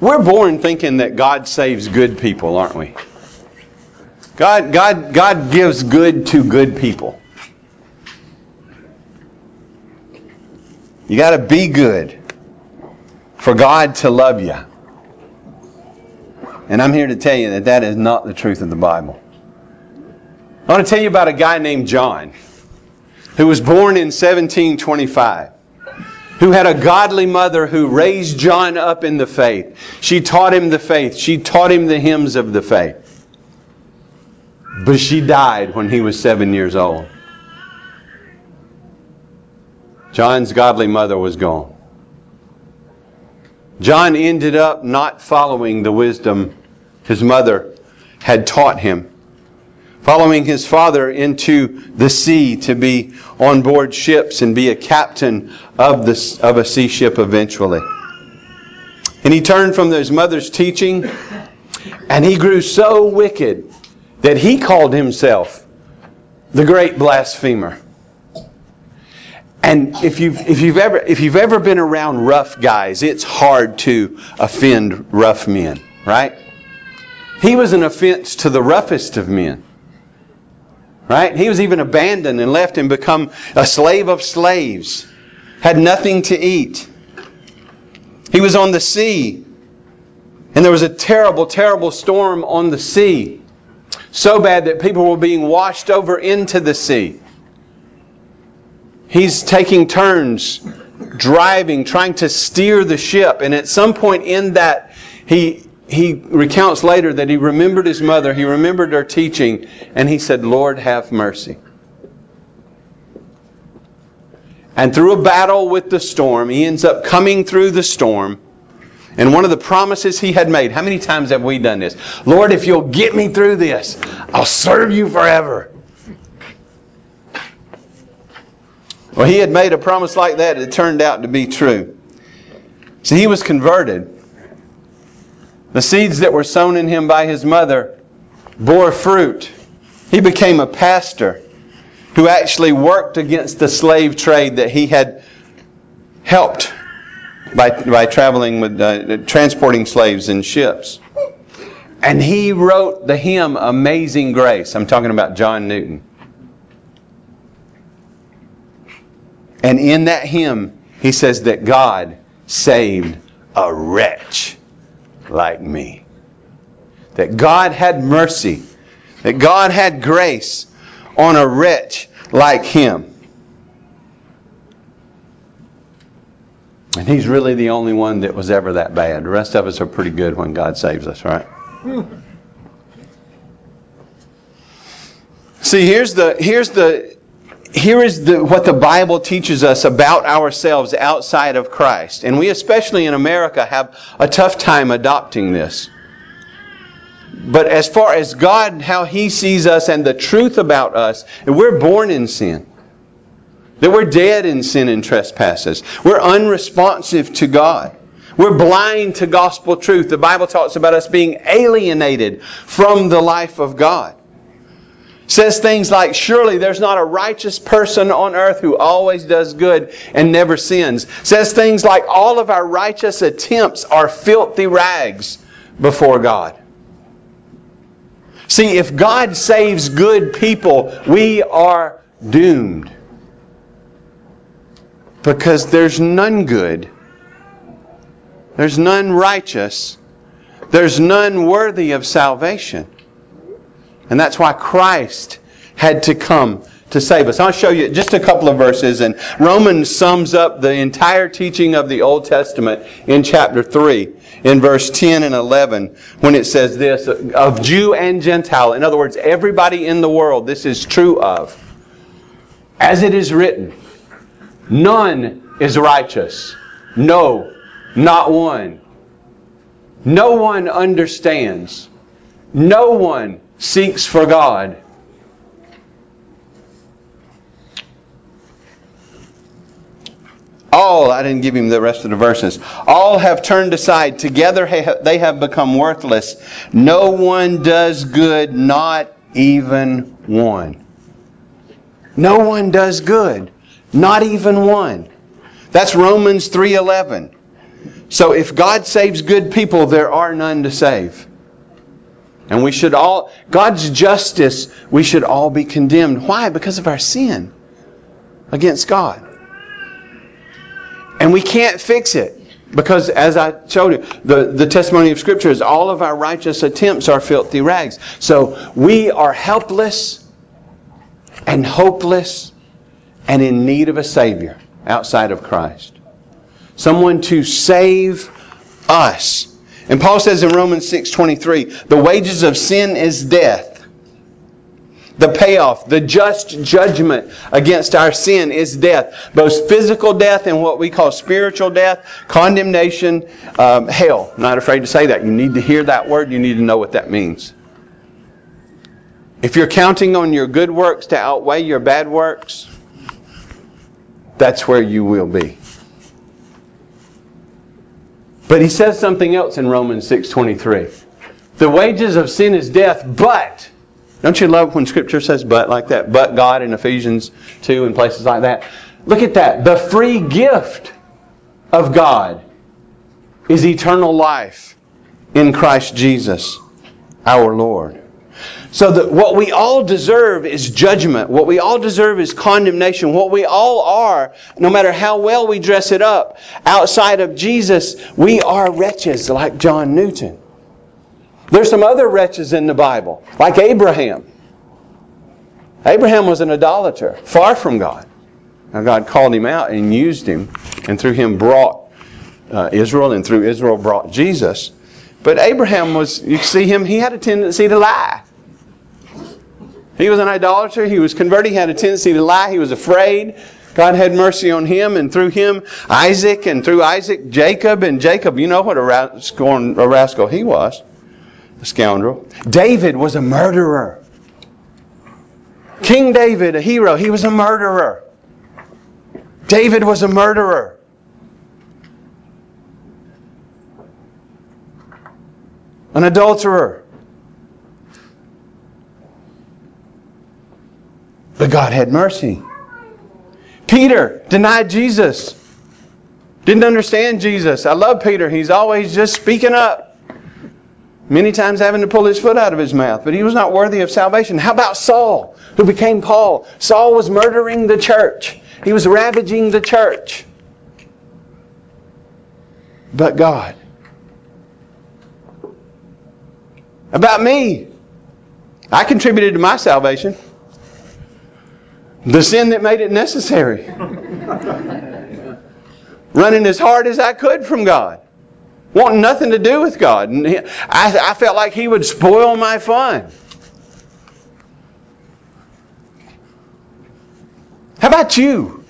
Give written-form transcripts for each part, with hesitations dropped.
We're born thinking that God saves good people, aren't we? God gives good to good people. You got to be good for God to love you. And I'm here to tell you that that is not the truth of the Bible. I want to tell you about a guy named John, who was born in 1725, who had a godly mother who raised John up in the faith. She taught him the faith. She taught him the hymns of the faith. But she died when he was 7 years old. John's godly mother was gone. John ended up not following the wisdom his mother had taught him, following his father into the sea to be on board ships and be a captain of a sea ship eventually. And he turned from his mother's teaching, and he grew so wicked that he called himself the great blasphemer. And if you've ever been around rough guys, it's hard to offend rough men, right? He was an offense to the roughest of men. Right? He was even abandoned and left and become a slave of slaves. Had nothing to eat. He was on the sea. And there was a terrible, terrible storm on the sea. So bad that people were being washed over into the sea. He's taking turns driving, trying to steer the ship. And at some point in that, he recounts later that he remembered his mother, he remembered her teaching, and he said, Lord, have mercy. And through a battle with the storm, he ends up coming through the storm. And one of the promises he had made, how many times have we done this? Lord, if you'll get me through this, I'll serve you forever. Well, he had made a promise like that. It turned out to be true. See, he was converted. The seeds that were sown in him by his mother bore fruit. He became a pastor who actually worked against the slave trade that he had helped by traveling with transporting slaves in ships. And he wrote the hymn Amazing Grace. I'm talking about John Newton. And in that hymn, he says that God saved a wretch like me. That God had mercy. That God had grace on a wretch like him. And he's really the only one that was ever that bad. The rest of us are pretty good when God saves us, right? See, here is what the Bible teaches us about ourselves outside of Christ. And we, especially in America, have a tough time adopting this. But as far as God, how He sees us and the truth about us, we're born in sin. That we're dead in sin and trespasses. We're unresponsive to God. We're blind to gospel truth. The Bible talks about us being alienated from the life of God. Says things like, surely there's not a righteous person on earth who always does good and never sins. Says things like, all of our righteous attempts are filthy rags before God. See, if God saves good people, we are doomed. Because there's none good. There's none righteous. There's none worthy of salvation. And that's why Christ had to come to save us. I'll show you just a couple of verses. And Romans sums up the entire teaching of the Old Testament in chapter 3, in verse 10 and 11, when it says this, of Jew and Gentile. In other words, everybody in the world, this is true of. As it is written, none is righteous. No, not one. No one understands. No one seeks for God. All, I didn't give him the rest of the verses. All have turned aside. Together they have become worthless. No one does good, not even one. No one does good, not even one. That's Romans 3:11. So if God saves good people, there are none to save. And we should all, God's justice, we should all be condemned. Why? Because of our sin against God. And we can't fix it. Because as I showed you, the testimony of Scripture is all of our righteous attempts are filthy rags. So we are helpless and hopeless and in need of a Savior outside of Christ. Someone to save us. And Paul says in Romans 6:23, the wages of sin is death. The payoff, the just judgment against our sin is death. Both physical death and what we call spiritual death, condemnation, hell. I'm not afraid to say that. You need to hear that word. You need to know what that means. If you're counting on your good works to outweigh your bad works, that's where you will be. But he says something else in Romans 6:23. The wages of sin is death, but... Don't you love when Scripture says but like that? But God in Ephesians 2 and places like that. Look at that. The free gift of God is eternal life in Christ Jesus, our Lord. So that what we all deserve is judgment. What we all deserve is condemnation. What we all are, no matter how well we dress it up, outside of Jesus, we are wretches like John Newton. There's some other wretches in the Bible, like Abraham. Abraham was an idolater, far from God. Now God called him out and used him, and through him brought Israel, and through Israel brought Jesus. But Abraham was, you see him, he had a tendency to lie. He was an idolater, he was converted, he had a tendency to lie, he was afraid. God had mercy on him, and through him, Isaac, and through Isaac, Jacob, and Jacob, you know what a rascal he was. A scoundrel. David was a murderer. King David, a hero, he was a murderer. David was a murderer. An adulterer. But God had mercy. Peter denied Jesus. Didn't understand Jesus. I love Peter. He's always just speaking up. Many times having to pull his foot out of his mouth. But he was not worthy of salvation. How about Saul, who became Paul? Saul was murdering the church. He was ravaging the church. But God. About me. I contributed to my salvation. The sin that made it necessary. Running as hard as I could from God. Wanting nothing to do with God. And I felt like He would spoil my fun. How about you?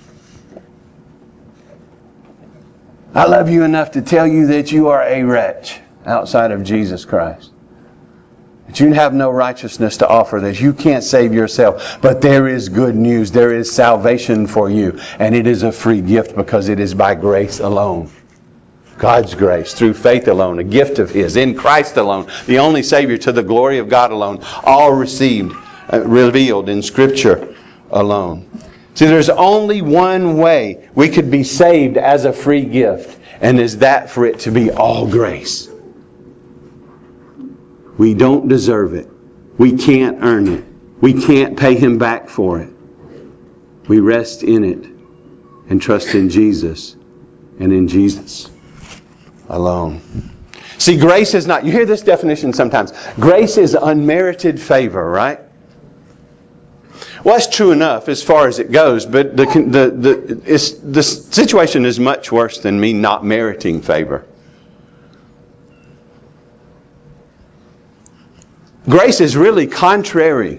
I love you enough to tell you that you are a wretch outside of Jesus Christ. That you have no righteousness to offer, that you can't save yourself. But there is good news. There is salvation for you. And it is a free gift because it is by grace alone. God's grace, through faith alone, a gift of His, in Christ alone, the only Savior, to the glory of God alone, all received, revealed in Scripture alone. See, there's only one way we could be saved as a free gift, and is that for it to be all grace. We don't deserve it. We can't earn it. We can't pay Him back for it. We rest in it and trust in Jesus and in Jesus alone. See, grace is not, you hear this definition sometimes. Grace is unmerited favor, right? Well, that's true enough as far as it goes, but the situation is much worse than me not meriting favor. Grace is really contrary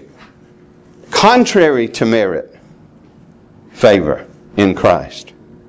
to merit, favor in Christ.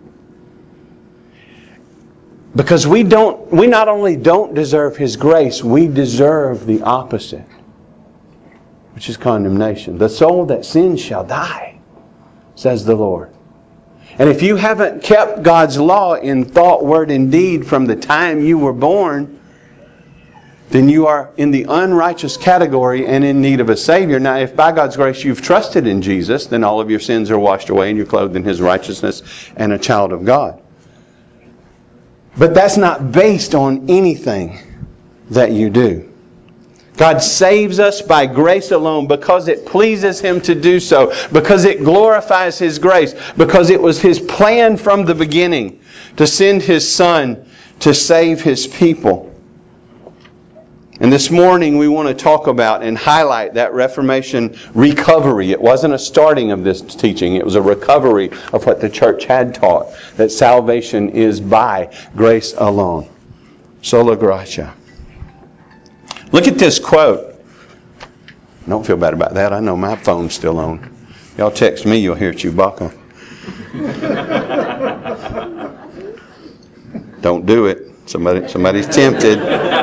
Because we not only don't deserve His grace, we deserve the opposite, which is condemnation. The soul that sins shall die, says the Lord. And if you haven't kept God's law in thought, word, and deed from the time you were born, then you are in the unrighteous category and in need of a Savior. Now, if by God's grace you've trusted in Jesus, then all of your sins are washed away and you're clothed in His righteousness and a child of God. But that's not based on anything that you do. God saves us by grace alone because it pleases Him to do so, because it glorifies His grace, because it was His plan from the beginning to send His Son to save His people. And this morning we want to talk about and highlight that Reformation recovery. It wasn't a starting of this teaching. It was a recovery of what the church had taught, that salvation is by grace alone. Sola gratia. Look at this quote. Don't feel bad about that. I know my phone's still on. Y'all text me, you'll hear Chewbacca. Don't do it. Somebody's tempted.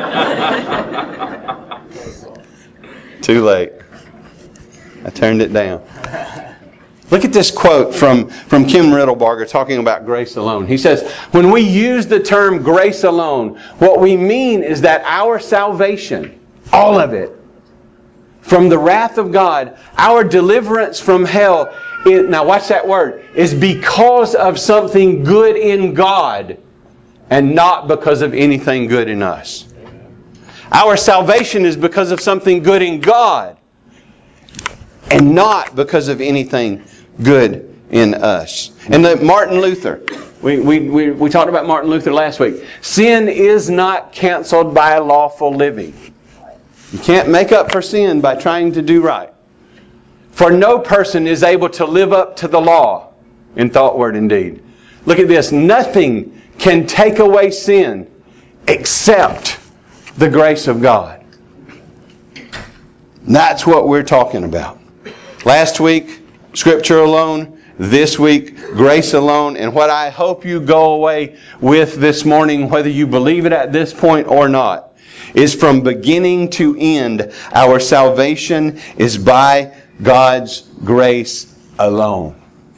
Too late. I turned it down. Look at this quote from Kim Riddlebarger talking about grace alone. He says, when we use the term grace alone, what we mean is that our salvation, all of it, from the wrath of God, our deliverance from hell, now watch that word, is because of something good in God and not because of anything good in us. Our salvation is because of something good in God and not because of anything good in us. And Martin Luther, we talked about Martin Luther last week. Sin is not canceled by lawful living. You can't make up for sin by trying to do right. For no person is able to live up to the law in thought, word, and deed. Look at this. Nothing can take away sin except the grace of God. That's what we're talking about. Last week, Scripture alone. This week, grace alone. And what I hope you go away with this morning, whether you believe it at this point or not, is from beginning to end, our salvation is by God's grace alone.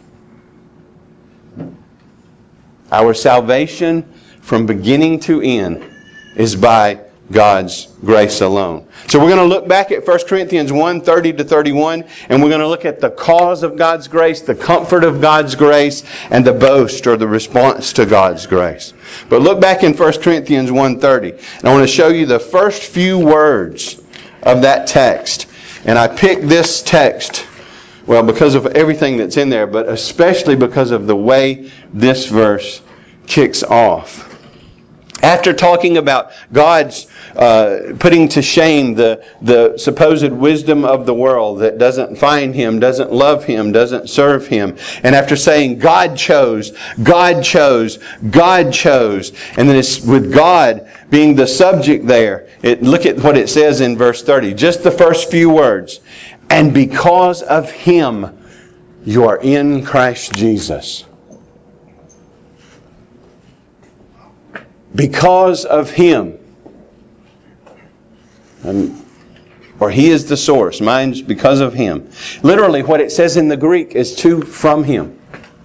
Our salvation from beginning to end is by God's grace alone. So we're going to look back at 1 Corinthians 1:30-31, and we're going to look at the cause of God's grace, the comfort of God's grace, and the boast or the response to God's grace. But look back in 1 Corinthians 1:30, and I want to show you the first few words of that text. And I picked this text, well, because of everything that's in there, but especially because of the way this verse kicks off. After talking about God's putting to shame the supposed wisdom of the world that doesn't find Him, doesn't love Him, doesn't serve Him. And after saying God chose, God chose, God chose. And then it's with God being the subject there. Look at what it says in verse 30. Just the first few words. And because of Him, you are in Christ Jesus. Because of Him. Or He is the source. Mine's because of Him. Literally what it says in the Greek is to from Him.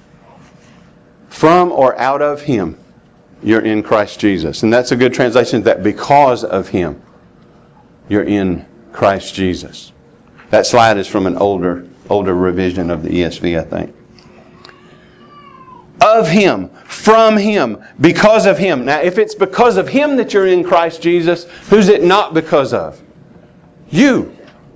From or out of Him, you're in Christ Jesus. And that's a good translation, that because of Him, you're in Christ Jesus. That slide is from an older revision of the ESV, I think. Of Him, from Him, because of Him. Now, if it's because of Him that you're in Christ Jesus, who's it not because of? You.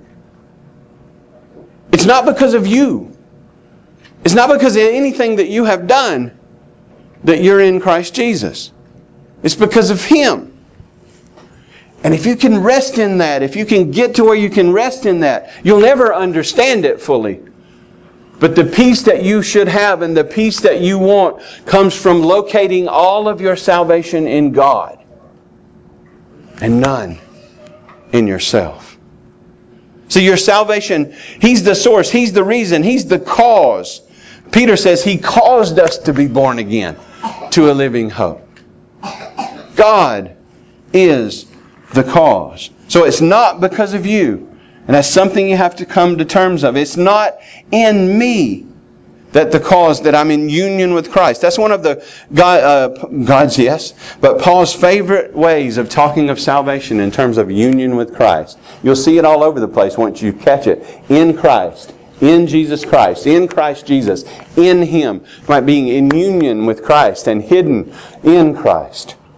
It's not because of you. It's not because of anything that you have done that you're in Christ Jesus. It's because of Him. And if you can rest in that, if you can get to where you can rest in that, you'll never understand it fully. But the peace that you should have and the peace that you want comes from locating all of your salvation in God and none in yourself. See, your salvation, He's the source, He's the reason, He's the cause. Peter says He caused us to be born again to a living hope. God is the cause. So it's not because of you. And that's something you have to come to terms of. It's not in me that the cause that I'm in union with Christ. That's one of the God's, yes, but Paul's favorite ways of talking of salvation in terms of union with Christ. You'll see it all over the place once you catch it. In Christ. In Jesus Christ. In Christ Jesus. In Him. Right, being in union with Christ and hidden in Christ.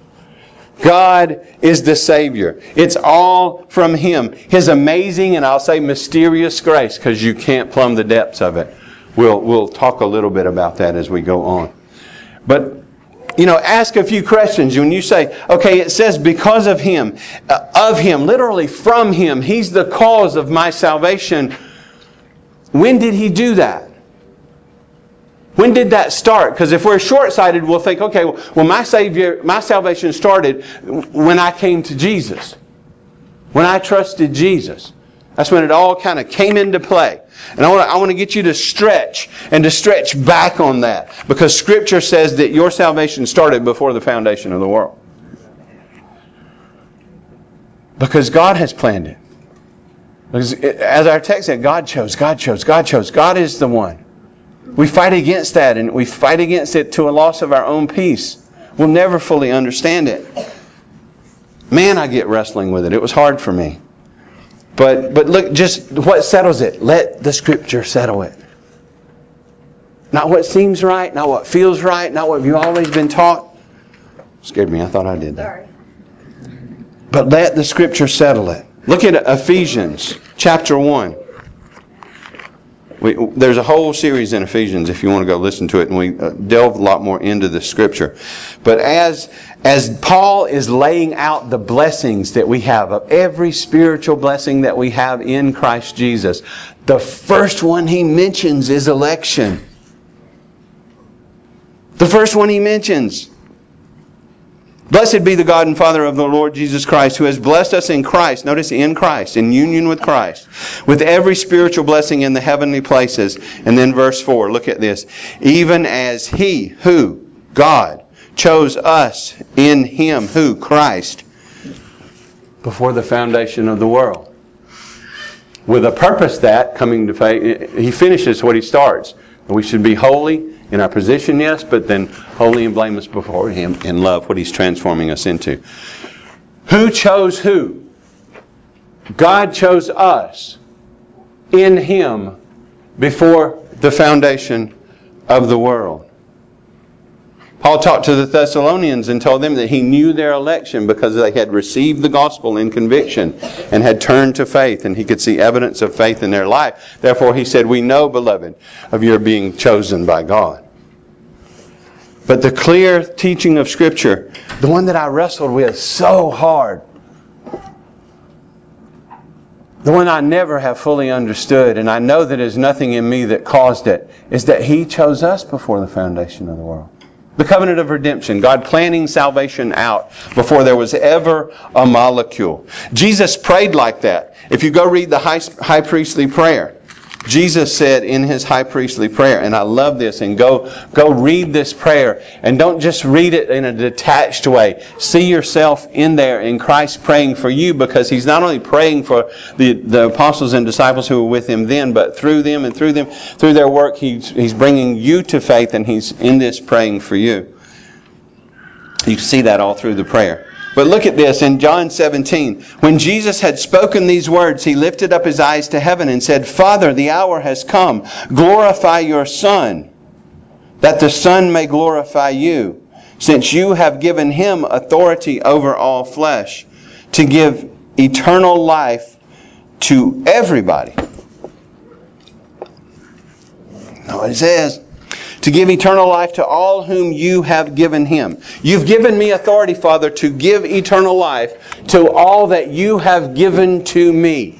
God is the Savior. It's all from Him. His amazing, and I'll say mysterious grace, because you can't plumb the depths of it. We'll talk a little bit about that as we go on. But, ask a few questions. When you say, okay, it says because of Him, literally from Him, He's the cause of my salvation. When did He do that? When did that start? Because if we're short-sighted, we'll think, okay, well, my salvation started when I came to Jesus. When I trusted Jesus. That's when it all kind of came into play. And I want to get you to stretch and to stretch back on that. Because Scripture says that your salvation started before the foundation of the world. Because God has planned it. Because as our text said, God chose, God chose, God chose. God is the one. We fight against that, and we fight against it to a loss of our own peace. We'll never fully understand it. Man, I get wrestling with it. It was hard for me. But look, just what settles it? Let the Scripture settle it. Not what seems right, not what feels right, not what you've always been taught. Scared me. I thought I did that. Sorry. But let the Scripture settle it. Look at Ephesians chapter 1. There's a whole series in Ephesians if you want to go listen to it, and we delve a lot more into the Scripture. But as Paul is laying out the blessings that we have, of every spiritual blessing that we have in Christ Jesus, the first one he mentions is election. The first one he mentions. Blessed be the God and Father of the Lord Jesus Christ, who has blessed us in Christ, notice in Christ, in union with Christ, with every spiritual blessing in the heavenly places. And then verse 4, look at this. Even as He, who? God, chose us in Him, who? Christ, before the foundation of the world. With a purpose that, coming to faith, He finishes what He starts. We should be holy in our position, yes, but then holy and blameless before Him in love, what He's transforming us into. Who chose who? God chose us in Him before the foundation of the world. Paul talked to the Thessalonians and told them that he knew their election because they had received the gospel in conviction and had turned to faith, and he could see evidence of faith in their life. Therefore he said, we know, beloved, of your being chosen by God. But the clear teaching of Scripture, the one that I wrestled with so hard, the one I never have fully understood, and I know that there's nothing in me that caused it, is that He chose us before the foundation of the world. The covenant of redemption, God planning salvation out before there was ever a molecule. Jesus prayed like that. If you go read the high priestly prayer, Jesus said in His high priestly prayer, and I love this, and go read this prayer, and don't just read it in a detached way. See yourself in there in Christ praying for you, because He's not only praying for the apostles and disciples who were with Him then, but through them and through their work, He's bringing you to faith, and He's in this praying for you. You see that all through the prayer. But look at this in John 17. When Jesus had spoken these words, He lifted up His eyes to heaven and said, Father, the hour has come. Glorify your Son, that the Son may glorify you, since you have given Him authority over all flesh, to give eternal life to everybody. Know what it says? To give eternal life to all whom you have given Him. You've given me authority, Father, to give eternal life to all that you have given to me.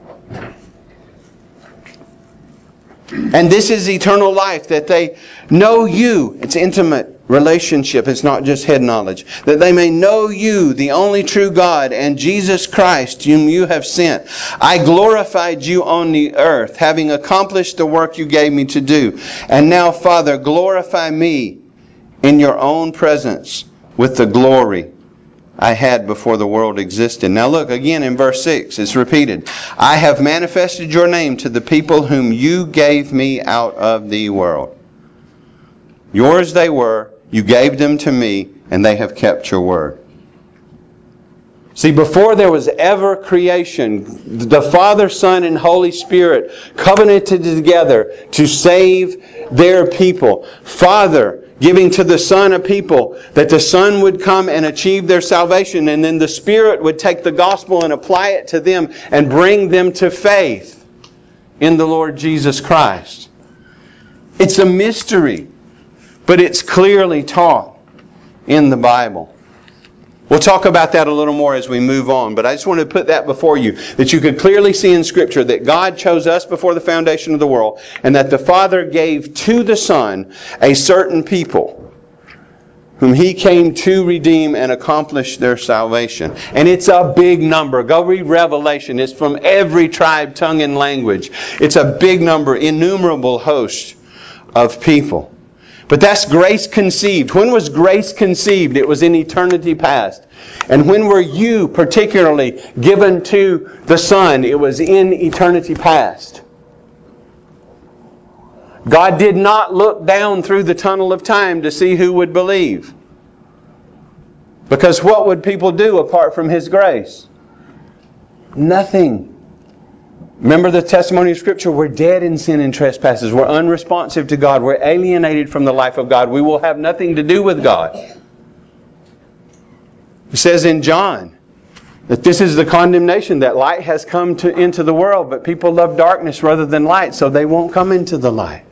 And this is eternal life, that they know you. It's intimate relationship. It's not just head knowledge. That they may know you, the only true God, and Jesus Christ, whom you have sent. I glorified you on the earth, having accomplished the work you gave me to do. And now, Father, glorify me in your own presence with the glory I had before the world existed. Now look, again in verse 6, it's repeated. I have manifested your name to the people whom you gave me out of the world. Yours they were, you gave them to me, and they have kept your word. See, before there was ever creation, the Father, Son, and Holy Spirit covenanted together to save their people. Father, giving to the Son a people, that the Son would come and achieve their salvation, and then the Spirit would take the gospel and apply it to them and bring them to faith in the Lord Jesus Christ. It's a mystery, but it's clearly taught in the Bible. We'll talk about that a little more as we move on, but I just want to put that before you, that you could clearly see in Scripture that God chose us before the foundation of the world, and that the Father gave to the Son a certain people whom He came to redeem and accomplish their salvation. And it's a big number. Go read Revelation. It's from every tribe, tongue, and language. It's a big number, innumerable host of people. But that's grace conceived. When was grace conceived? It was in eternity past. And when were you particularly given to the Son? It was in eternity past. God did not look down through the tunnel of time to see who would believe. Because what would people do apart from His grace? Nothing. Remember the testimony of Scripture, we're dead in sin and trespasses. We're unresponsive to God. We're alienated from the life of God. We will have nothing to do with God. It says in John that this is the condemnation, that light has come into the world, but people love darkness rather than light, so they won't come into the light.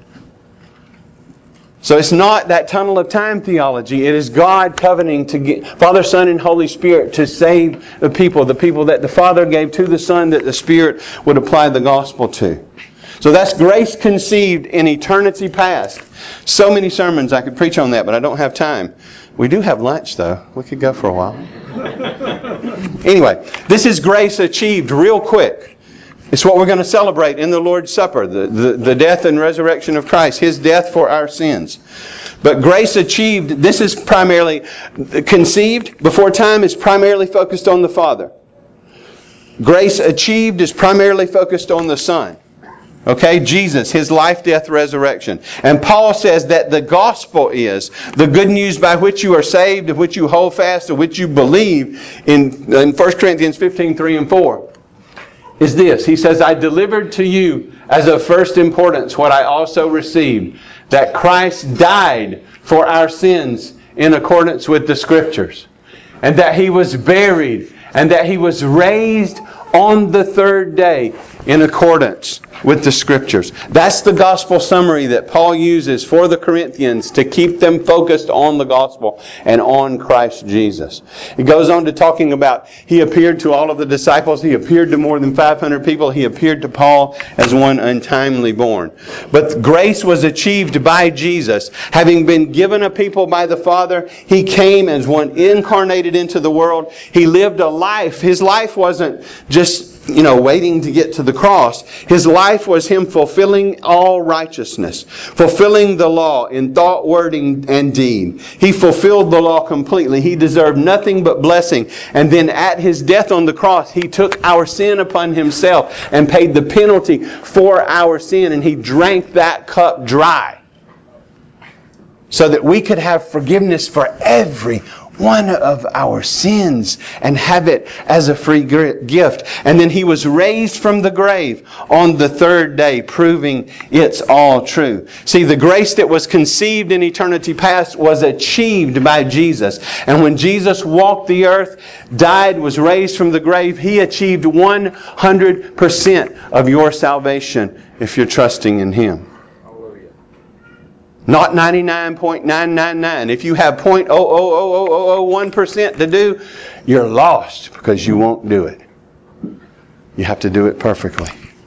So it's not that tunnel of time theology. It is God covenanting to get Father, Son, and Holy Spirit to save the people that the Father gave to the Son, that the Spirit would apply the gospel to. So that's grace conceived in eternity past. So many sermons I could preach on that, but I don't have time. We do have lunch, though. We could go for a while. Anyway, this is grace achieved real quick. It's what we're going to celebrate in the Lord's Supper, the death and resurrection of Christ, His death for our sins. But grace achieved, this is primarily conceived before time, is primarily focused on the Father. Grace achieved is primarily focused on the Son. Okay, Jesus, His life, death, resurrection. And Paul says that the gospel is the good news by which you are saved, of which you hold fast, of which you believe in 1 Corinthians 15, 3 and 4. Is this. He says, I delivered to you as of first importance what I also received, that Christ died for our sins in accordance with the Scriptures, and that He was buried, and that He was raised on the third day in accordance with the Scriptures. That's the gospel summary that Paul uses for the Corinthians to keep them focused on the gospel and on Christ Jesus. It goes on to talking about He appeared to all of the disciples. He appeared to more than 500 people. He appeared to Paul as one untimely born. But grace was achieved by Jesus. Having been given a people by the Father, He came as one incarnated into the world. He lived a life. His life wasn't just waiting to get to the cross. His life was Him fulfilling all righteousness, fulfilling the law in thought, word, and deed. He fulfilled the law completely. He deserved nothing but blessing. And then at His death on the cross, He took our sin upon Himself and paid the penalty for our sin. And He drank that cup dry so that we could have forgiveness for every one of our sins and have it as a free gift. And then He was raised from the grave on the third day, proving it's all true. See, the grace that was conceived in eternity past was achieved by Jesus. And when Jesus walked the earth, died, was raised from the grave, He achieved 100% of your salvation if you're trusting in Him. Not 99.999. If you have 0.00001% to do, you're lost because you won't do it. You have to do it perfectly.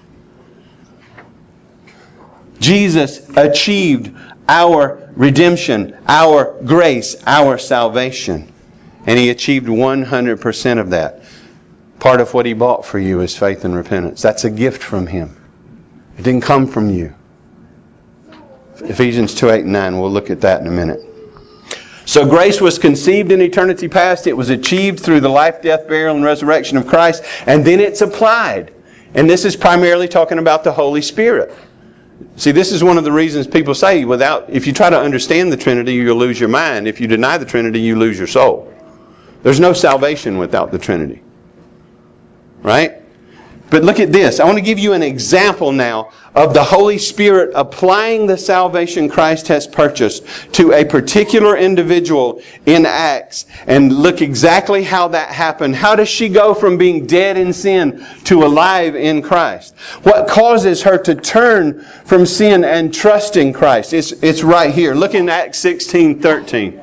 Jesus achieved our redemption, our grace, our salvation. And He achieved 100% of that. Part of what He bought for you is faith and repentance. That's a gift from Him. It didn't come from you. Ephesians 2, 8, and 9. We'll look at that in a minute. So grace was conceived in eternity past. It was achieved through the life, death, burial, and resurrection of Christ. And then it's applied. And this is primarily talking about the Holy Spirit. See, this is one of the reasons people say, if you try to understand the Trinity, you'll lose your mind. If you deny the Trinity, you lose your soul. There's no salvation without the Trinity. Right? But look at this. I want to give you an example now of the Holy Spirit applying the salvation Christ has purchased to a particular individual in Acts. And look exactly how that happened. How does she go from being dead in sin to alive in Christ? What causes her to turn from sin and trust in Christ? It's right here. Look in Acts 16:13.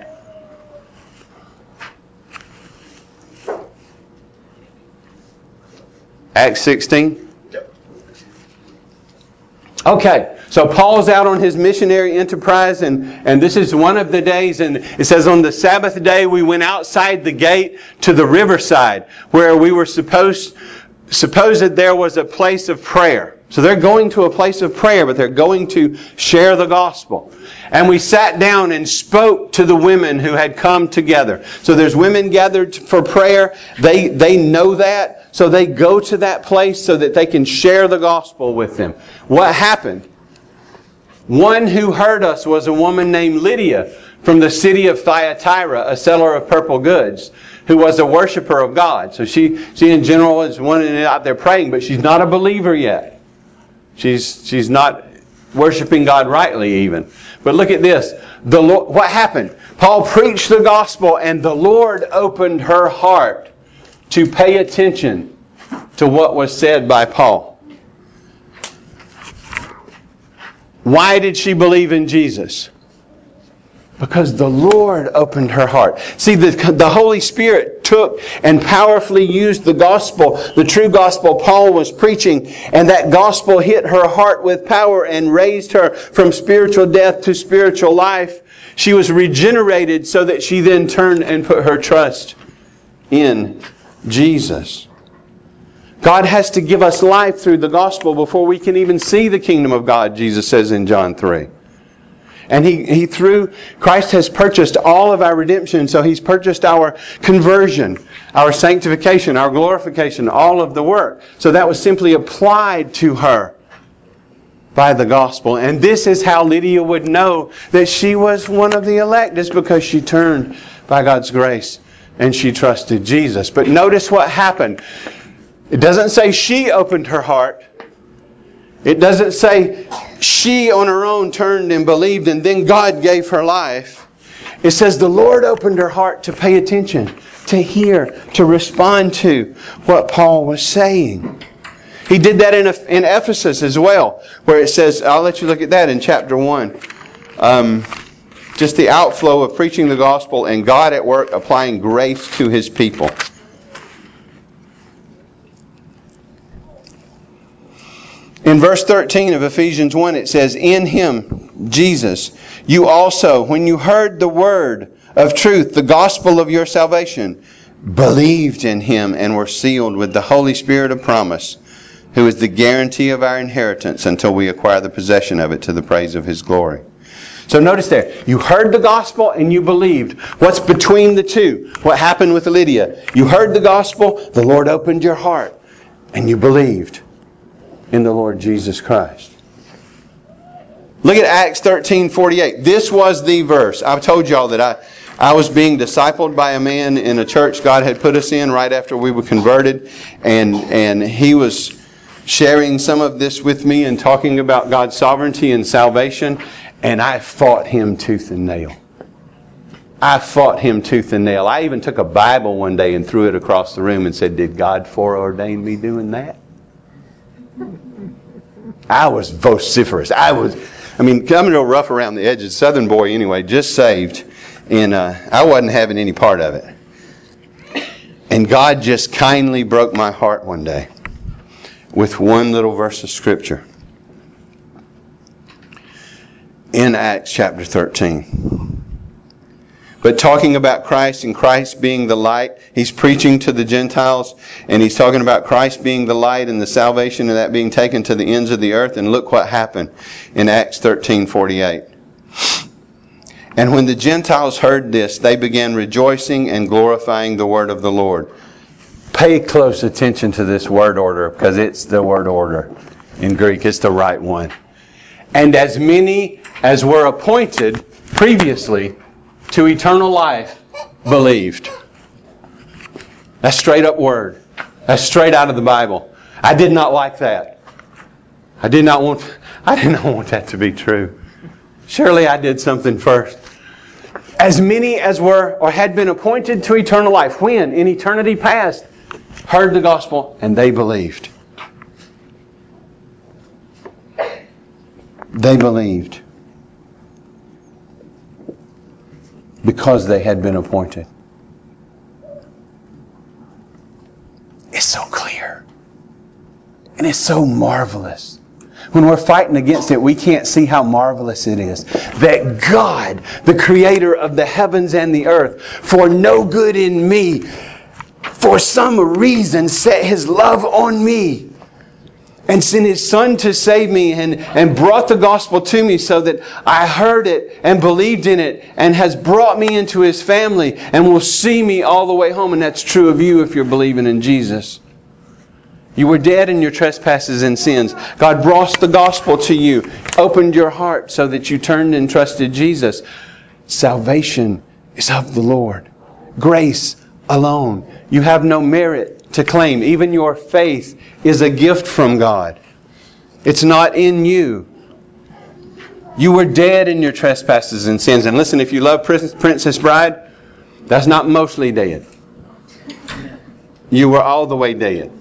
Acts 16. Okay, so Paul's out on his missionary enterprise, and this is one of the days, and it says on the Sabbath day we went outside the gate to the riverside, where we were supposed that there was a place of prayer. So they're going to a place of prayer, but they're going to share the gospel. And we sat down and spoke to the women who had come together. So there's women gathered for prayer. They know that. So they go to that place so that they can share the gospel with them. What happened? One who heard us was a woman named Lydia from the city of Thyatira, a seller of purple goods, who was a worshiper of God. So she in general is one out there praying, but she's not a believer yet. She's not worshiping God rightly even. But look at this. What happened? Paul preached the gospel, and the Lord opened her heart to pay attention to what was said by Paul. Why did she believe in Jesus? Because the Lord opened her heart. See, the Holy Spirit took and powerfully used the gospel, the true gospel Paul was preaching, and that gospel hit her heart with power and raised her from spiritual death to spiritual life. She was regenerated so that she then turned and put her trust in Jesus. God has to give us life through the gospel before we can even see the kingdom of God, Jesus says in John 3. And he through Christ has purchased all of our redemption. So He's purchased our conversion, our sanctification, our glorification, all of the work. So that was simply applied to her by the gospel. And this is how Lydia would know that she was one of the elect, is because she turned by God's grace and she trusted Jesus. But notice what happened. It doesn't say she opened her heart. It doesn't say she on her own turned and believed and then God gave her life. It says the Lord opened her heart to pay attention, to hear, to respond to what Paul was saying. He did that in Ephesus as well, where it says, I'll let you look at that in chapter 1. Just the outflow of preaching the gospel and God at work applying grace to His people. In verse 13 of Ephesians 1, it says, in Him, Jesus, you also, when you heard the word of truth, the gospel of your salvation, believed in Him and were sealed with the Holy Spirit of promise, who is the guarantee of our inheritance until we acquire the possession of it to the praise of His glory. So notice there, you heard the gospel and you believed. What's between the two? What happened with Lydia? You heard the gospel, the Lord opened your heart, and you believed in the Lord Jesus Christ. Look at Acts 13:48. This was the verse. I've told y'all that I was being discipled by a man in a church God had put us in right after we were converted. And he was sharing some of this with me and talking about God's sovereignty and salvation. And I fought him tooth and nail. I fought him tooth and nail. I even took a Bible one day and threw it across the room and said, did God foreordain me doing that? I was vociferous. I'm real rough around the edges. Southern boy anyway, just saved. And I wasn't having any part of it. And God just kindly broke my heart one day with one little verse of Scripture. In Acts chapter 13. But talking about Christ and Christ being the light, he's preaching to the Gentiles, and he's talking about Christ being the light and the salvation of that being taken to the ends of the earth. And look what happened in Acts 13:48. And when the Gentiles heard this, they began rejoicing and glorifying the word of the Lord. Pay close attention to this word order, because it's the word order in Greek. It's the right one. And as many as were appointed previously to eternal life believed. That's straight up word. That's straight out of the Bible. I did not like that. I did not want that to be true. Surely I did something first. As many as were or had been appointed to eternal life, when? In eternity past, heard the gospel and they believed. They believed. Because they had been appointed. It's so clear. And it's so marvelous. When we're fighting against it, we can't see how marvelous it is. That God, the Creator of the heavens and the earth, for no good in me, for some reason set His love on me and sent His Son to save me and brought the gospel to me so that I heard it and believed in it and has brought me into His family and will see me all the way home. And that's true of you if you're believing in Jesus. You were dead in your trespasses and sins. God brought the gospel to you, opened your heart so that you turned and trusted Jesus. Salvation is of the Lord. Grace alone. You have no merit to claim. Even your faith is a gift from God. It's not in you. You were dead in your trespasses and sins. And listen, if you love Princess Bride, that's not mostly dead. You were all the way dead.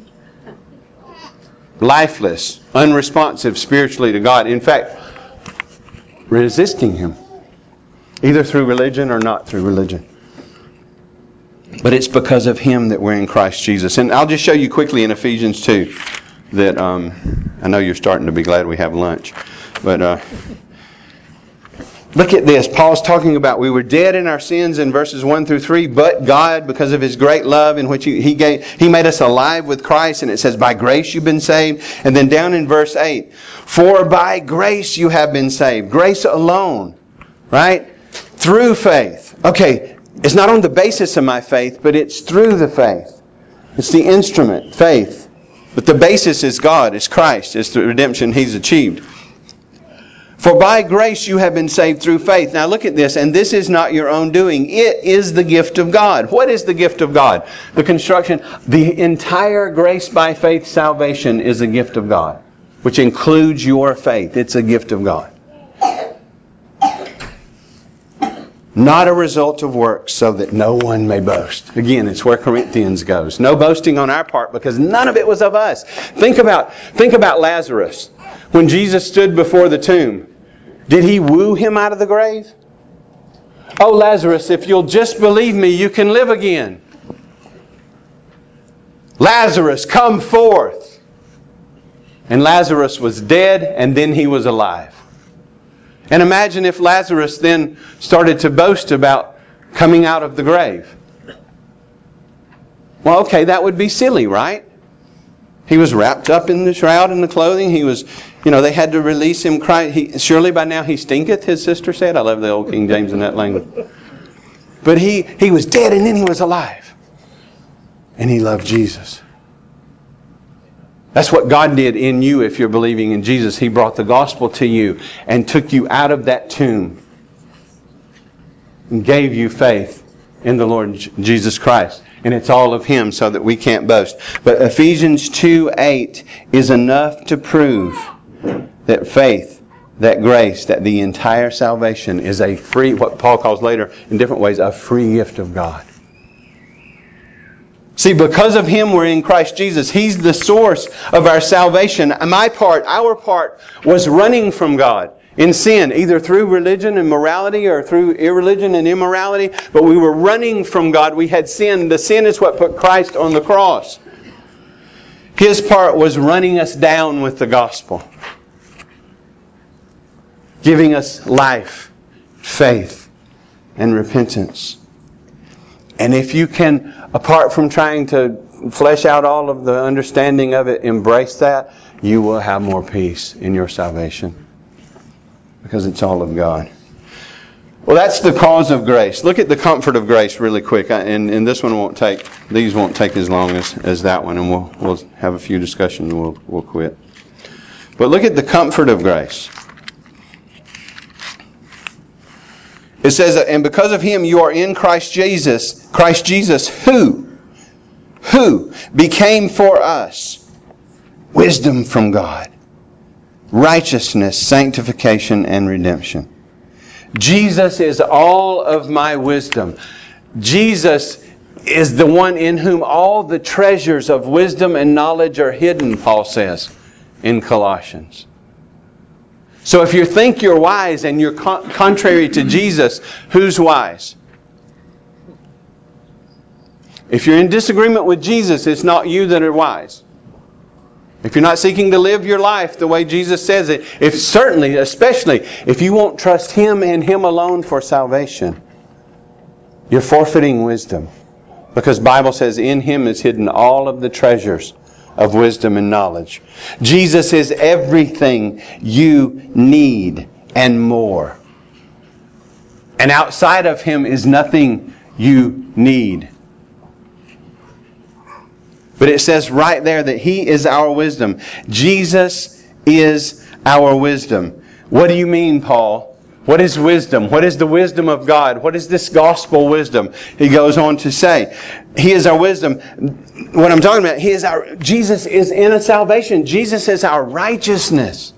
Lifeless, unresponsive spiritually to God. In fact, resisting Him. Either through religion or not through religion. But it's because of Him that we're in Christ Jesus. And I'll just show you quickly in Ephesians 2 that I know you're starting to be glad we have lunch. But look at this. Paul's talking about we were dead in our sins in verses 1 through 3, but God, because of His great love in which He made us alive with Christ. And it says, by grace you've been saved. And then down in verse 8, for by grace you have been saved. Grace alone. Right? Through faith. Okay, it's not on the basis of my faith, but it's through the faith. It's the instrument, faith. But the basis is God, is Christ, is the redemption He's achieved. For by grace you have been saved through faith. Now look at this. And this is not your own doing. It is the gift of God. What is the gift of God? The construction. The entire grace by faith salvation is a gift of God. Which includes your faith. It's a gift of God. Not a result of works, so that no one may boast. Again, it's where Corinthians goes. No boasting on our part, because none of it was of us. Think about Lazarus. When Jesus stood before the tomb, did He woo him out of the grave? Oh, Lazarus, if you'll just believe me, you can live again. Lazarus, come forth. And Lazarus was dead, and then he was alive. And imagine if Lazarus then started to boast about coming out of the grave. Well, okay, that would be silly, right? He was wrapped up in the shroud and the clothing. He was, they had to release him. Surely by now he stinketh, his sister said. I love the old King James in that language. But he was dead and then he was alive. And he loved Jesus. That's what God did in you if you're believing in Jesus. He brought the gospel to you and took you out of that tomb and gave you faith in the Lord Jesus Christ. And it's all of Him so that we can't boast. But Ephesians 2:8 is enough to prove that faith, that grace, that the entire salvation is a free, what Paul calls later in different ways, a free gift of God. See, because of Him we're in Christ Jesus. He's the source of our salvation. Our part was running from God in sin, either through religion and morality or through irreligion and immorality. But we were running from God. We had sin. The sin is what put Christ on the cross. His part was running us down with the gospel. Giving us life, faith, and repentance. And if you can, apart from trying to flesh out all of the understanding of it, embrace that, you will have more peace in your salvation. Because it's all of God. Well, that's the cause of grace. Look at the comfort of grace really quick. And this one won't take as long as that one. And we'll have a few discussions and we'll quit. But look at the comfort of grace. It says, and because of Him you are in Christ Jesus who became for us Wisdom from God. Righteousness, sanctification, and redemption. Jesus is all of my wisdom. Jesus is the one in whom all the treasures of wisdom and knowledge are hidden, Paul says in Colossians. So if you think you're wise and you're contrary to Jesus, who's wise? If you're in disagreement with Jesus, it's not you that are wise. If you're not seeking to live your life the way Jesus says it, especially if you won't trust Him and Him alone for salvation, you're forfeiting wisdom. Because the Bible says in Him is hidden all of the treasures of wisdom and knowledge. Jesus is everything you need and more. And outside of Him is nothing you need. But it says right there that He is our wisdom. Jesus is our wisdom. What do you mean, Paul? What is wisdom? What is the wisdom of God? What is this gospel wisdom? He goes on to say, He is our wisdom. What I'm talking about, Jesus is in a salvation. Jesus is our righteousness.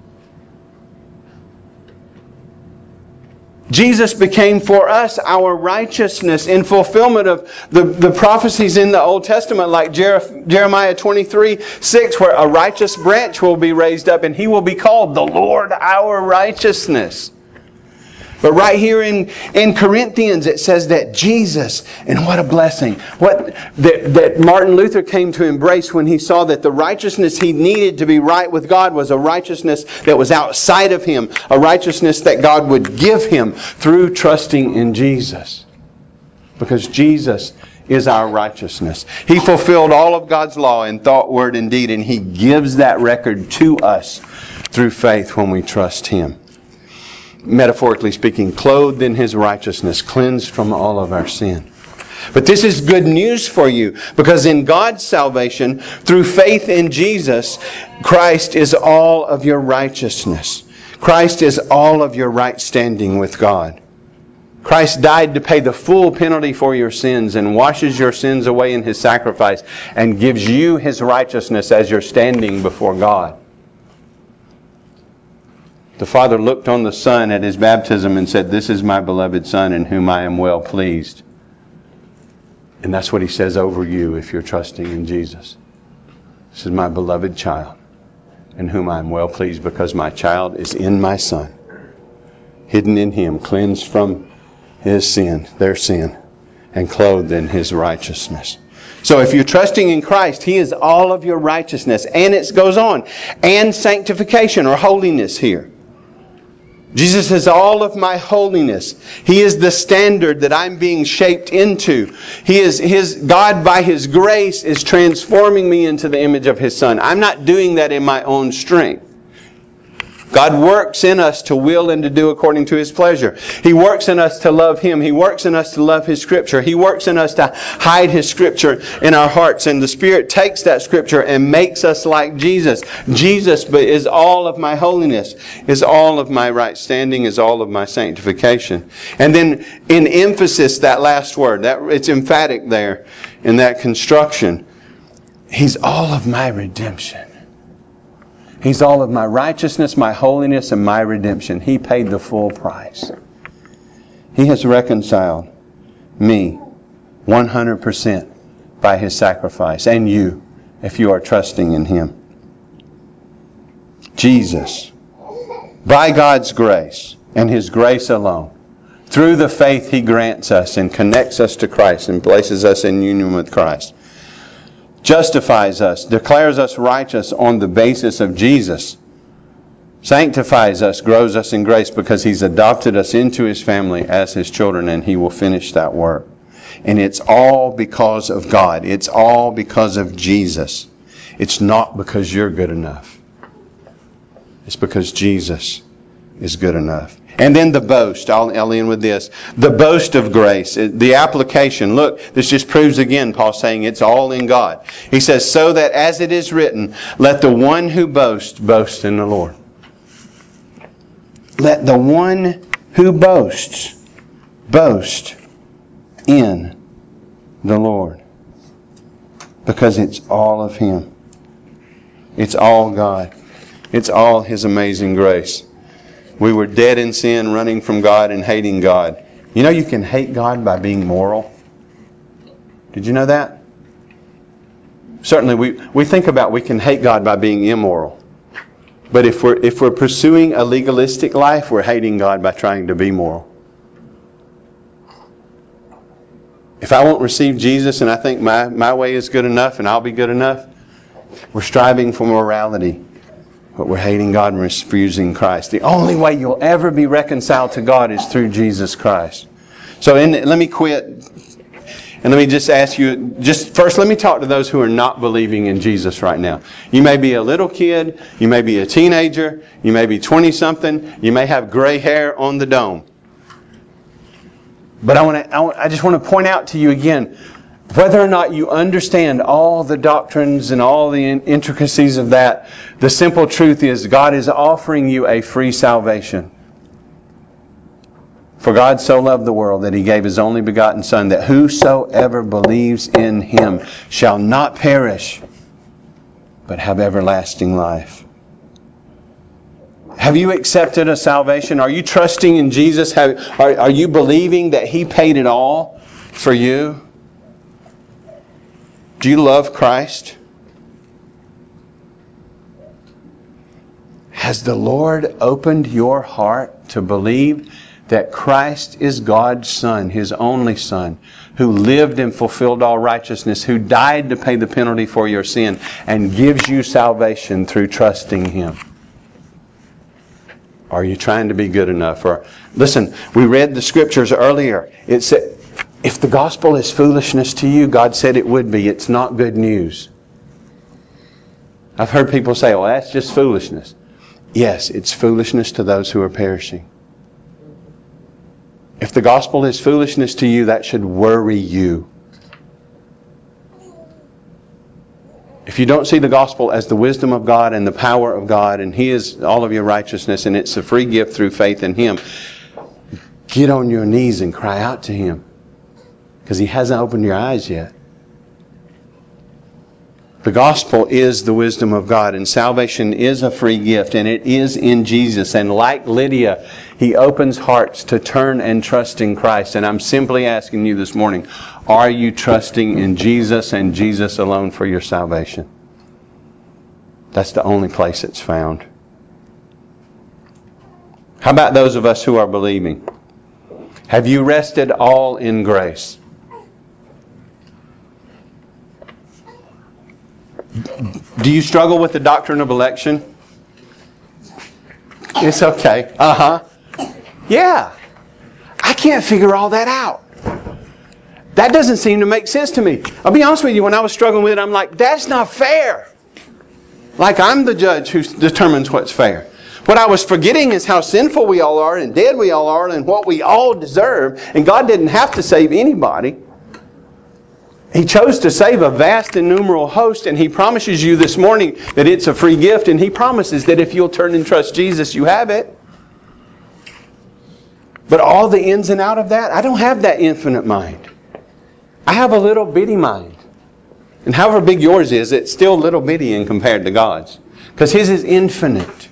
Jesus became for us our righteousness in fulfillment of the prophecies in the Old Testament, like Jeremiah 23:6, where a righteous branch will be raised up and He will be called the Lord our righteousness. But right here in Corinthians it says that Jesus, and what a blessing, that Martin Luther came to embrace when he saw that the righteousness he needed to be right with God was a righteousness that was outside of him, a righteousness that God would give him through trusting in Jesus. Because Jesus is our righteousness. He fulfilled all of God's law in thought, word, and deed, and He gives that record to us through faith when we trust Him. Metaphorically speaking, clothed in His righteousness, cleansed from all of our sin. But this is good news for you, because in God's salvation, through faith in Jesus, Christ is all of your righteousness. Christ is all of your right standing with God. Christ died to pay the full penalty for your sins and washes your sins away in His sacrifice and gives you His righteousness as you're standing before God. The Father looked on the Son at His baptism and said, "This is my beloved Son in whom I am well pleased." And that's what He says over you if you're trusting in Jesus. This is my beloved child in whom I am well pleased, because my child is in my Son, hidden in Him, cleansed from his sin, their sin, and clothed in His righteousness. So if you're trusting in Christ, He is all of your righteousness. And it goes on. And sanctification or holiness here. Jesus is all of my holiness. He is the standard that I'm being shaped into. God, by His grace, is transforming me into the image of His Son. I'm not doing that in my own strength. God works in us to will and to do according to His pleasure. He works in us to love Him. He works in us to love His Scripture. He works in us to hide His Scripture in our hearts. And the Spirit takes that Scripture and makes us like Jesus. Jesus is all of my holiness, is all of my right standing, is all of my sanctification. And then in emphasis, that last word, it's emphatic there in that construction. He's all of my redemption. He's all of my righteousness, my holiness, and my redemption. He paid the full price. He has reconciled me 100% by His sacrifice. And you, if you are trusting in Him. Jesus, by God's grace and His grace alone, through the faith He grants us and connects us to Christ and places us in union with Christ, justifies us, declares us righteous on the basis of Jesus, sanctifies us, grows us in grace because He's adopted us into His family as His children, and He will finish that work. And it's all because of God. It's all because of Jesus. It's not because you're good enough. It's because Jesus is good enough. And then the boast. I'll end with this. The boast of grace. The application. Look, this just proves again, Paul saying it's all in God. He says, so that as it is written, let the one who boasts, boast in the Lord. Let the one who boasts, boast in the Lord. Because it's all of Him. It's all God. It's all His amazing grace. We were dead in sin, running from God and hating God. You know you can hate God by being moral? Did you know that? Certainly we think about we can hate God by being immoral. But if we're pursuing a legalistic life, we're hating God by trying to be moral. If I won't receive Jesus and I think my way is good enough and I'll be good enough, we're striving for morality. But we're hating God and refusing Christ. The only way you'll ever be reconciled to God is through Jesus Christ. So let me quit. And let me just ask you, first let me talk to those who are not believing in Jesus right now. You may be a little kid, you may be a teenager, you may be 20-something, you may have gray hair on the dome. But I just want to point out to you again, whether or not you understand all the doctrines and all the intricacies of that, the simple truth is God is offering you a free salvation. For God so loved the world that He gave His only begotten Son, that whosoever believes in Him shall not perish, but have everlasting life. Have you accepted a salvation? Are you trusting in Jesus? Are you believing that He paid it all for you? Do you love Christ? Has the Lord opened your heart to believe that Christ is God's Son, His only Son, who lived and fulfilled all righteousness, who died to pay the penalty for your sin, and gives you salvation through trusting Him? Are you trying to be good enough? Or listen, we read the scriptures earlier. It said, if the gospel is foolishness to you, God said it would be. It's not good news. I've heard people say, well, that's just foolishness. Yes, it's foolishness to those who are perishing. If the gospel is foolishness to you, that should worry you. If you don't see the gospel as the wisdom of God and the power of God, and He is all of your righteousness, and it's a free gift through faith in Him, get on your knees and cry out to Him. Because He hasn't opened your eyes yet. The gospel is the wisdom of God, and salvation is a free gift, and it is in Jesus. And like Lydia, He opens hearts to turn and trust in Christ. And I'm simply asking you this morning, are you trusting in Jesus and Jesus alone for your salvation? That's the only place it's found. How about those of us who are believing? Have you rested all in grace? Do you struggle with the doctrine of election? It's okay. Yeah. I can't figure all that out. That doesn't seem to make sense to me. I'll be honest with you, when I was struggling with it, I'm like, that's not fair. Like I'm the judge who determines what's fair. What I was forgetting is how sinful we all are and dead we all are and what we all deserve. And God didn't have to save anybody. He chose to save a vast and numerous host, and He promises you this morning that it's a free gift, and He promises that if you'll turn and trust Jesus, you have it. But all the ins and out of that, I don't have that infinite mind. I have a little bitty mind. And however big yours is, it's still little bitty in compared to God's. Because His is infinite.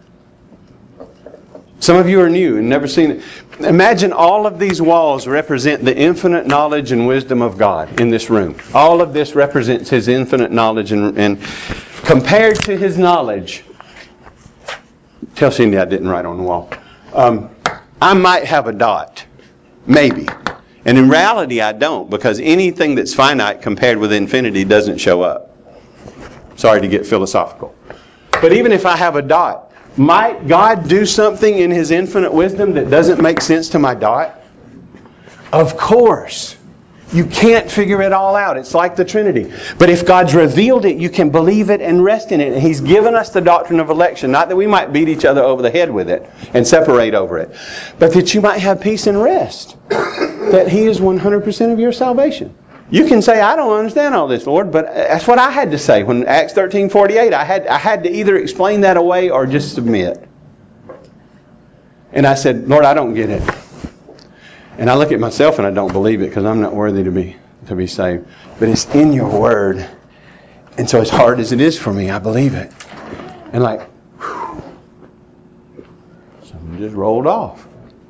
Some of you are new and never seen it. Imagine all of these walls represent the infinite knowledge and wisdom of God in this room. All of this represents His infinite knowledge and compared to His knowledge. Tell Cindy I didn't write on the wall. I might have a dot. Maybe. And in reality I don't, because anything that's finite compared with infinity doesn't show up. Sorry to get philosophical. But even if I have a dot, might God do something in His infinite wisdom that doesn't make sense to my dot? Of course. You can't figure it all out. It's like the Trinity. But if God's revealed it, you can believe it and rest in it. And He's given us the doctrine of election. Not that we might beat each other over the head with it and separate over it. But that you might have peace and rest. That He is 100% of your salvation. You can say, I don't understand all this, Lord, but that's what I had to say. When Acts 13:48, I had to either explain that away or just submit. And I said, Lord, I don't get it. And I look at myself and I don't believe it because I'm not worthy to be saved. But it's in your Word. And so as hard as it is for me, I believe it. And like, whew, something just rolled off.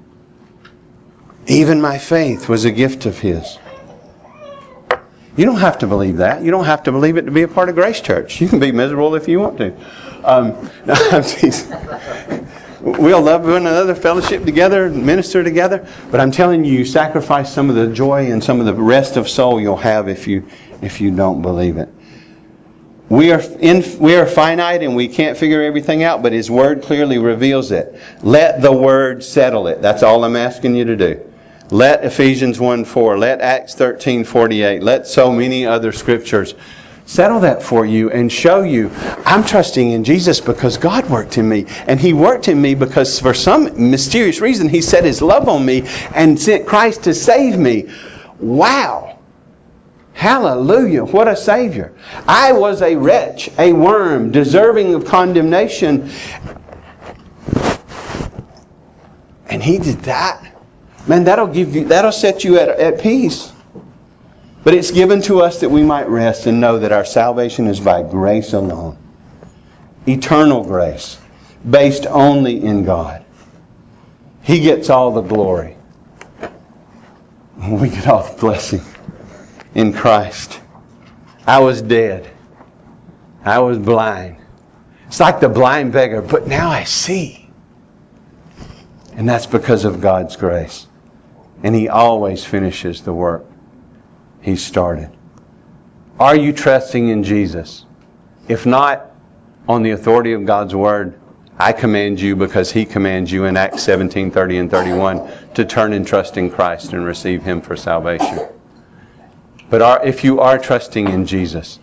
Even my faith was a gift of His. You don't have to believe that. You don't have to believe it to be a part of Grace Church. You can be miserable if you want to. We'll love one another, fellowship together, minister together. But I'm telling you, you sacrifice some of the joy and some of the rest of soul you'll have if you don't believe it. We are finite and we can't figure everything out, but His Word clearly reveals it. Let the Word settle it. That's all I'm asking you to do. Let Ephesians 1:4, let Acts 13:48, let so many other scriptures settle that for you and show you I'm trusting in Jesus because God worked in me. And He worked in me because for some mysterious reason He set His love on me and sent Christ to save me. Wow! Hallelujah! What a Savior. I was a wretch, a worm, deserving of condemnation. And He did that. Man, that'll set you at peace. But it's given to us that we might rest and know that our salvation is by grace alone. Eternal grace, based only in God. He gets all the glory. We get all the blessing in Christ. I was dead. I was blind. It's like the blind beggar, but now I see. And that's because of God's grace. And He always finishes the work He started. Are you trusting in Jesus? If not, on the authority of God's Word, I command you, because He commands you in Acts 17:30 and 31, to turn and trust in Christ and receive Him for salvation. But if you are trusting in Jesus,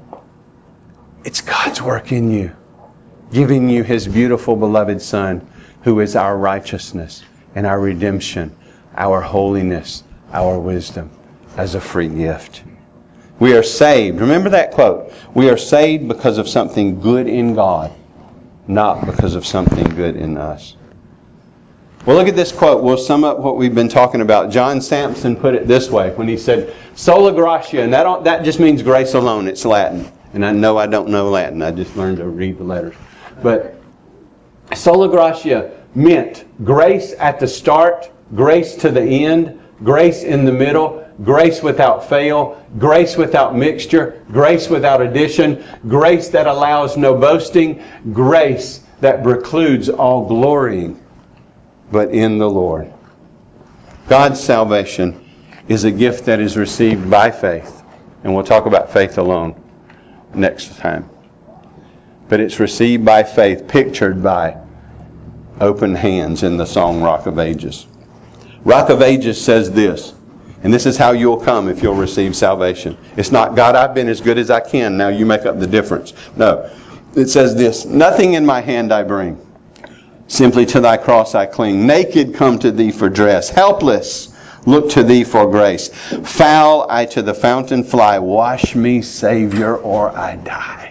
it's God's work in you, giving you His beautiful beloved Son, who is our righteousness and our redemption, our holiness, our wisdom, as a free gift. We are saved. Remember that quote. We are saved because of something good in God, not because of something good in us. Well, look at this quote. We'll sum up what we've been talking about. John Samson put it this way when he said, sola gratia, and that just means grace alone. It's Latin. And I know I don't know Latin. I just learned to read the letters. But sola gratia meant grace at the start, grace to the end, grace in the middle, grace without fail, grace without mixture, grace without addition, grace that allows no boasting, grace that precludes all glorying, but in the Lord. God's salvation is a gift that is received by faith. And we'll talk about faith alone next time. But it's received by faith, pictured by open hands in the song Rock of Ages. Rock of Ages says this, and this is how you'll come if you'll receive salvation. It's not, God, I've been as good as I can, now you make up the difference. No. It says this, nothing in my hand I bring. Simply to thy cross I cling. Naked come to thee for dress. Helpless look to thee for grace. Foul I to the fountain fly. Wash me, Savior, or I die.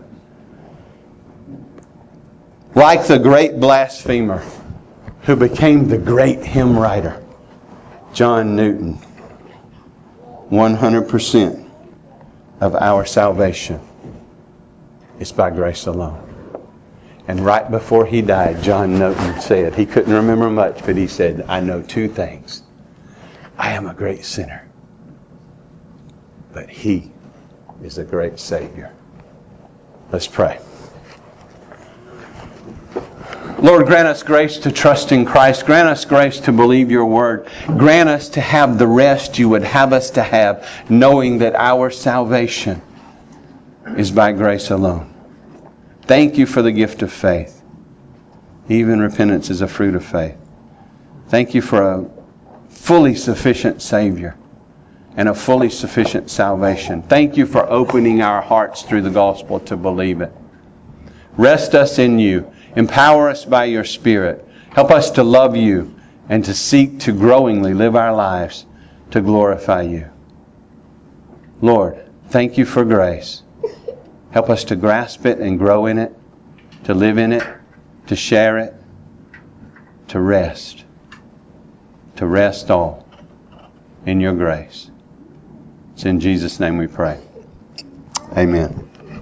Like the great blasphemer who became the great hymn writer, John Newton, 100% of our salvation is by grace alone. And right before he died, John Newton said, he couldn't remember much, but he said, I know two things. I am a great sinner, but He is a great Savior. Let's pray. Lord, grant us grace to trust in Christ. Grant us grace to believe your word. Grant us to have the rest you would have us to have, knowing that our salvation is by grace alone. Thank you for the gift of faith. Even repentance is a fruit of faith. Thank you for a fully sufficient Savior and a fully sufficient salvation. Thank you for opening our hearts through the gospel to believe it. Rest us in you. Empower us by your Spirit. Help us to love you and to seek to growingly live our lives to glorify you. Lord, thank you for grace. Help us to grasp it and grow in it, to live in it, to share it, to rest all in your grace. It's in Jesus' name we pray. Amen.